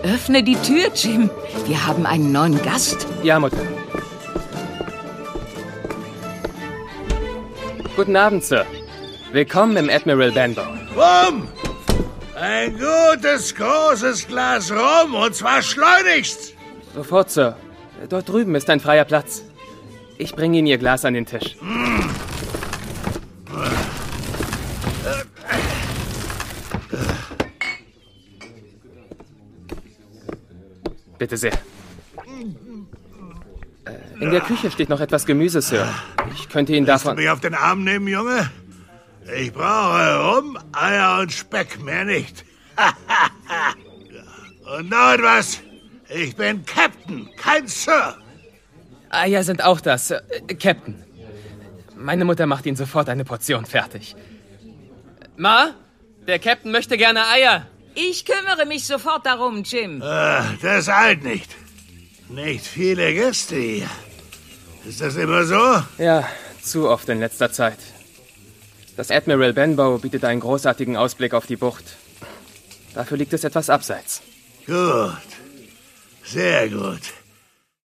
Öffne die Tür, Jim. Wir haben einen neuen Gast. Ja, Mutter. Guten Abend, Sir. Willkommen im Admiral Benbow. Rum! Ein gutes, großes Glas Rum, und zwar schleunigst! Sofort, Sir. Dort drüben ist ein freier Platz. Ich bringe Ihnen Ihr Glas an den Tisch. Bitte sehr. In der Küche steht noch etwas Gemüse, Sir. Ich könnte Ihnen davon... Willst du mich auf den Arm nehmen, Junge? Ich brauche Rum, Eier und Speck, mehr nicht. Und noch etwas. Ich bin Captain, kein Sir. Eier sind auch das, Captain. Meine Mutter macht Ihnen sofort eine Portion fertig. Ma, der Captain möchte gerne Eier. Ich kümmere mich sofort darum, Jim. Das eilt nicht. Nicht viele Gäste hier. Ist das immer so? Ja, zu oft in letzter Zeit. Das Admiral Benbow bietet einen großartigen Ausblick auf die Bucht. Dafür liegt es etwas abseits. Gut. Sehr gut.